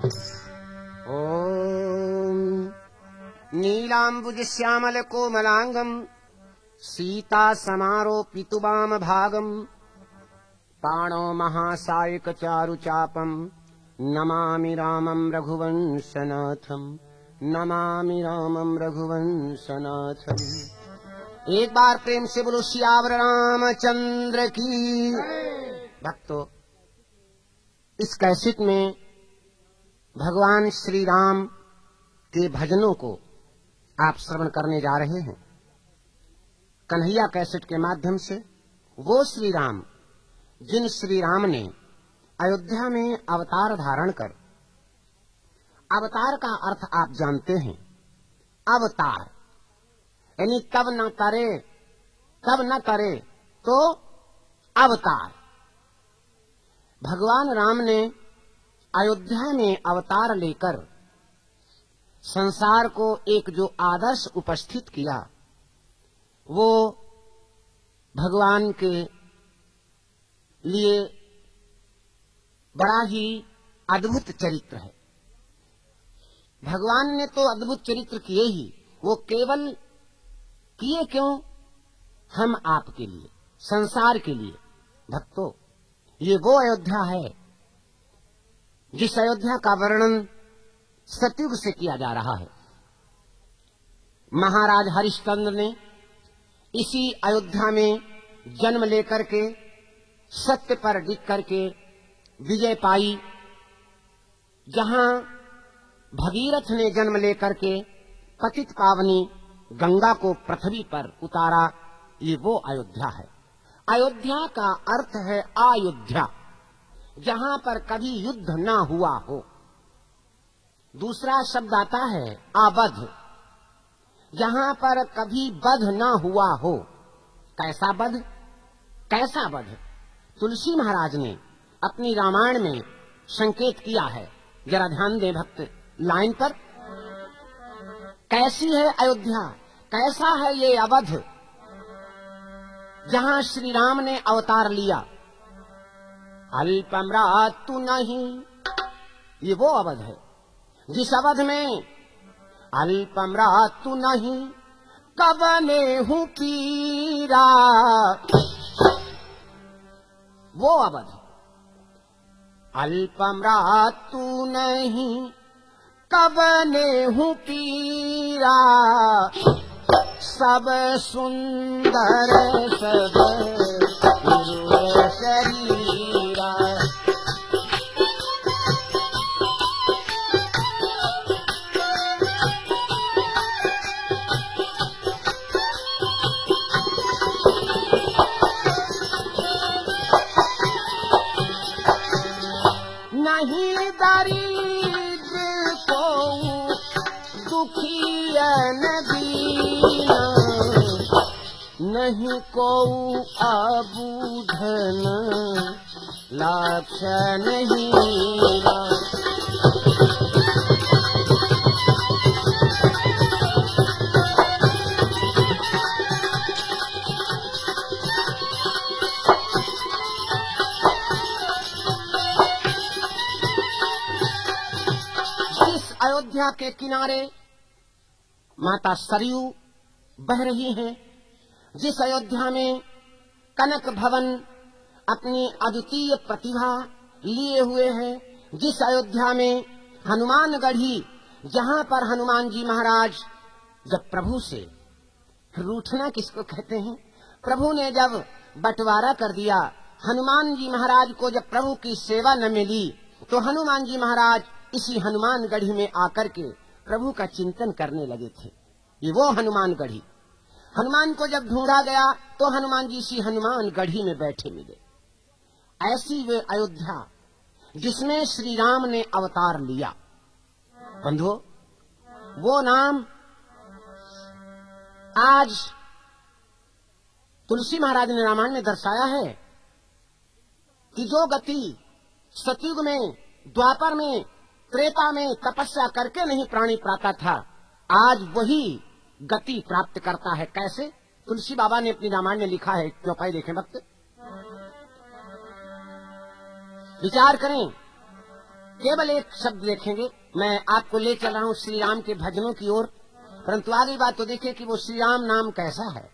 ओम नीलांबुज श्यामल कोमलांगम सीता समारोपितु वाम भागम ताणो महासायक चारु चापम नमामि रामं रघुवंशनाथम नमामि रामं रघुवंशनाथम। एक बार प्रेम से बोलो सियावर रामचंद्र की। भक्तों, इस कैसेट में भगवान श्री राम के भजनों को आप श्रवण करने जा रहे हैं। कन्हैया कैसेट के माध्यम से वो श्री राम जिन श्री राम ने अयोध्या में अवतार धारण कर, अवतार का अर्थ आप जानते हैं, अवतार यानी तब न करे तो अवतार। भगवान राम ने अयोध्या में अवतार लेकर संसार को एक जो आदर्श उपस्थित किया, वो भगवान के लिए बड़ा ही अद्भुत चरित्र है। भगवान ने तो अद्भुत चरित्र किए ही, वो केवल किए क्यों? हम आपके लिए, संसार के लिए। भक्तों, ये वो अयोध्या है जिस अयोध्या का वर्णन सतयुग से किया जा रहा है। महाराज हरिश्चंद्र ने इसी अयोध्या में जन्म लेकर के सत्य पर टिक करके विजय पाई। जहां भगीरथ ने जन्म लेकर के पतित पावनी गंगा को पृथ्वी पर उतारा, ये वो अयोध्या है। अयोध्या का अर्थ है अयोध्या, जहां पर कभी युद्ध ना हुआ हो। दूसरा शब्द आता है अवध, जहां पर कभी वध ना हुआ हो। कैसा वध? कैसा वध? तुलसी महाराज ने अपनी रामायण में संकेत किया है। जरा ध्यान दें भक्त लाइन पर। कैसी है अयोध्या, कैसा है ये अवध जहां श्री राम ने अवतार लिया। अल्पमृत्यु नहीं, ये वो अवध है जिस अवध में अल्पमृत्यु नहीं कबने हूँ पीरा। वो अवध अल्पमृत्यु नहीं कबने हूँ पीरा, सब सुंदर सब शरीरा। नहीं दरिद्र को दुखियन दीना, नहीं को अबूधन लक्षण हीरा। अयोध्या के किनारे माता सरयू बह रही हैं, जिस अयोध्या में कनक भवन अपनी अद्वितीय प्रतिभा लिए हुए हैं, जिस अयोध्या में हनुमानगढ़ी, जहां पर हनुमान जी महाराज जब प्रभु से रूठना किसको कहते हैं, प्रभु ने जब बंटवारा कर दिया, हनुमान जी महाराज को जब प्रभु की सेवा न मिली, तो हनुमान जी महाराज इसी हनुमान गढ़ी में आकर के प्रभु का चिंतन करने लगे थे। ये वो हनुमान गढ़ी, हनुमान को जब ढूंढा गया तो हनुमान जी इसी हनुमान गढ़ी में बैठे मिले। ऐसी वे अयोध्या जिसमें श्री राम ने अवतार लिया। बंधुओं, वो नाम आज तुलसी महाराज ने रामायण में दर्शाया है कि जो गति सतयुग में, द्वापर में, त्रेता में तपस्या करके नहीं प्राणी प्राप्त था, आज वही गति प्राप्त करता है। कैसे? तुलसी बाबा ने अपनी रामायण में लिखा है। चौपाई देखें भक्त, विचार करें। केवल एक शब्द देखेंगे। मैं आपको ले चल रहा हूँ श्री राम के भजनों की ओर, परंतु आगे बात तो देखिए कि वो श्री राम नाम कैसा है।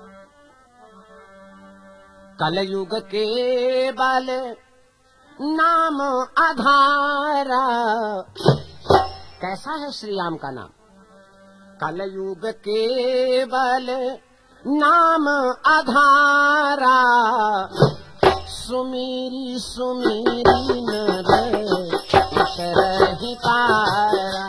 कलयुग के बल नाम आधारा, कैसा है श्री राम का नाम। कलयुग के बल नाम आधारा, सुमीरी सुमीरी नर रही पारा।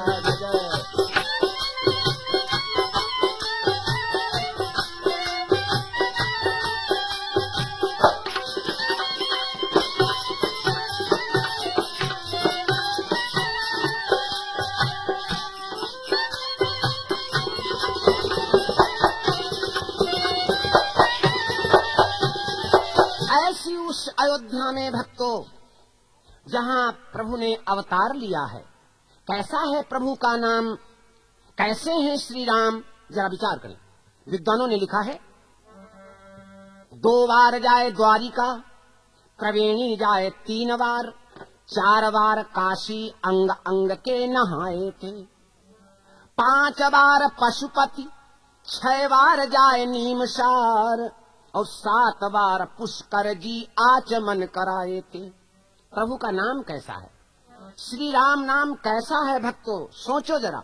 ऐसी उस अयोध्या में भक्तों जहाँ प्रभु ने अवतार लिया है, कैसा है प्रभु का नाम, कैसे हैं श्री राम, जरा विचार करें। विद्वानों ने लिखा है, 2 बार जाए द्वारिका, त्रिवेणी जाए 3 बार, 4 बार काशी अंग अंग के नहाए थे, 5 बार पशुपति, 6 बार जाए नीमसार, और 7 बार पुष्कर जी आचमन कराए थे। प्रभु का नाम कैसा है, श्री राम नाम कैसा है भक्तों, सोचो जरा।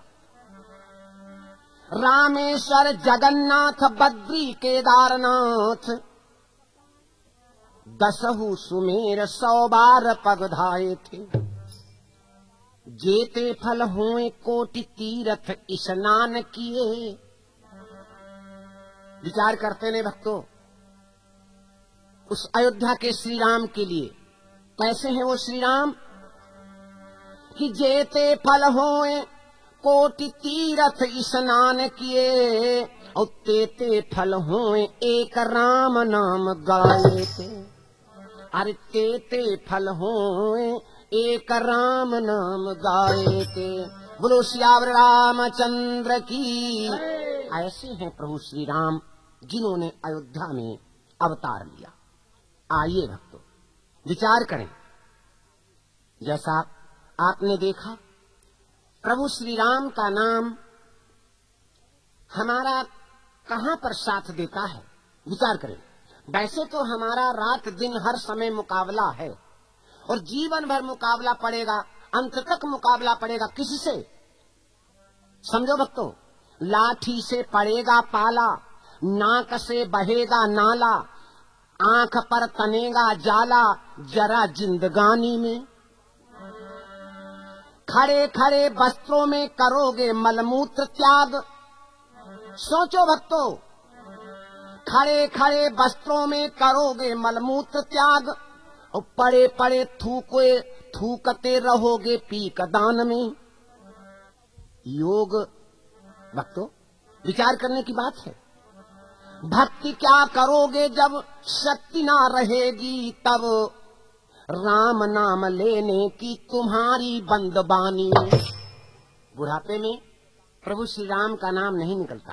रामेश्वर जगन्नाथ बद्री केदारनाथ, 10 सुमेर 100 बार पगधाए थे, जेते फल हुए कोटि तीर्थ स्नान किए। विचार करते ने भक्तों उस अयोध्या के श्री राम के लिए, कैसे हैं वो श्री राम कि जेते फल होए कोटि तीर्थ स्नान किए, और तेते फल होए एक राम नाम गाए थे। अरे तेते फल होए एक राम नाम गाए थे। बोलो सियावर रामचंद्र की। ऐसे हैं प्रभु श्री राम जिन्होंने अयोध्या में अवतार लिया। आइए भक्तों विचार करें, जैसा आपने देखा प्रभु श्री राम का नाम हमारा कहाँ पर साथ देता है। विचार करें, वैसे तो हमारा रात दिन हर समय मुकाबला है और जीवन भर मुकाबला पड़ेगा, अंत तक मुकाबला पड़ेगा। किससे? समझो भक्तों, लाठी से पड़ेगा पाला, नाक से बहेगा नाला, आंख पर तनेगा जाला, जरा जिंदगानी में। खड़े खड़े वस्त्रों में करोगे मलमूत्र त्याग। सोचो भक्तों, खड़े खड़े वस्त्रों में करोगे मलमूत्र त्याग, और पड़े पड़े थूकते रहोगे पीक दान में। योग भक्तों विचार करने की बात है। भक्ति क्या करोगे जब शक्ति ना रहेगी, तब राम नाम लेने की तुम्हारी बंदबानी। बुढ़ापे में प्रभु श्री राम का नाम नहीं निकलता,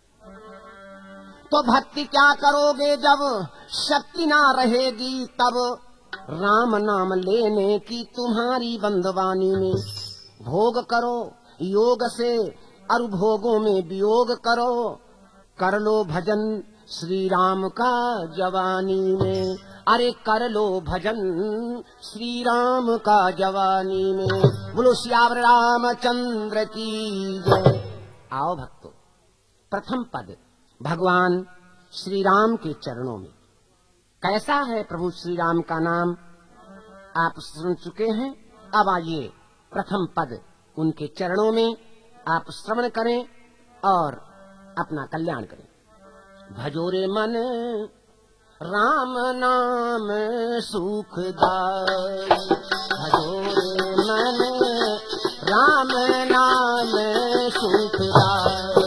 तो भक्ति क्या करोगे जब शक्ति ना रहेगी, तब राम नाम लेने की तुम्हारी बंदबानी में। भोग करो योग से, और भोगों में वियोग करो, कर लो भजन श्री राम का जवानी में। अरे कर लो भजन श्री राम का जवानी में। बोलो सियावर रामचंद्र की जय। आओ भक्तों, प्रथम पद भगवान श्री राम के चरणों में। कैसा है प्रभु श्री राम का नाम आप सुन चुके हैं। अब आइए प्रथम पद उनके चरणों में आप श्रवण करें और अपना कल्याण करें। भजोरे मन राम नाम सुखदाई, भजोरे मन राम नाम सुखदाई।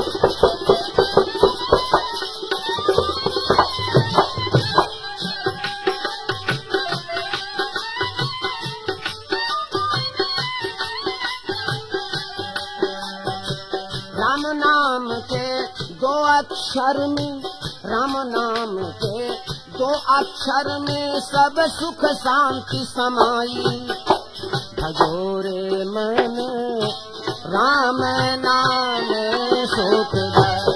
राम नाम के 2 अक्षर में, राम नाम के 2 अक्षर में सब सुख शांति समाई। भजोरे मन राम नाम सुखदाई।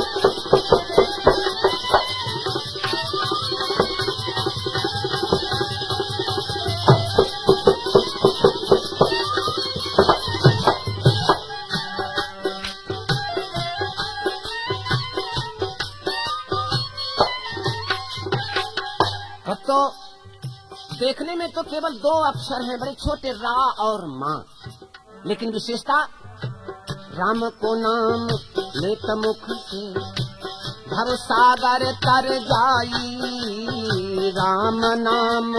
तो देखने में तो केवल 2 अक्षर हैं, बड़े छोटे, रा और माँ, लेकिन विशेषता राम को नाम लेत मुख से भव सागर तर जाई। राम नाम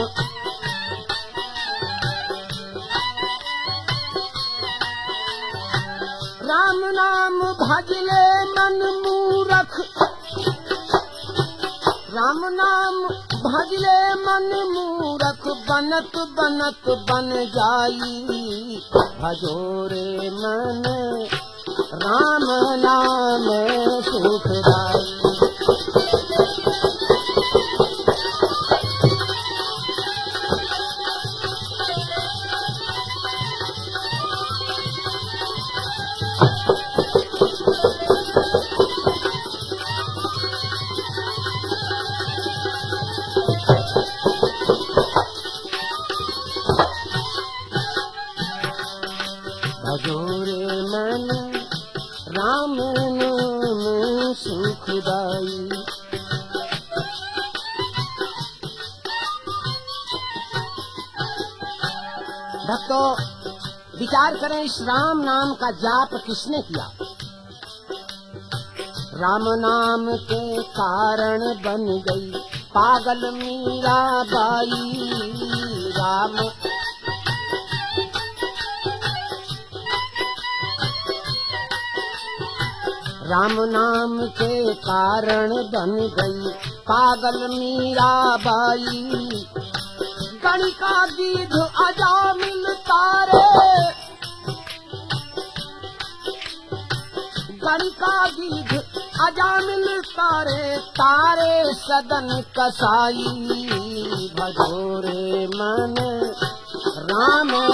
राम नाम भजले मन मूरख, राम नाम भजले मन मूरख बनत बनत बन जाई। भजोरे मन राम नाम सुखदाई। भजोरे मन राम नाम सुखदाई। भक्तों, विचार करें, इस राम नाम का जाप किसने किया? राम नाम के कारण बन गई पागल मीराबाई। राम नाम के कारण बन गई पागल मीराबाई। गणिका गीध अजामिल तारे, गणिका गीध अजामिल तारे, तारे सदन कसाई। भजोरे मन राम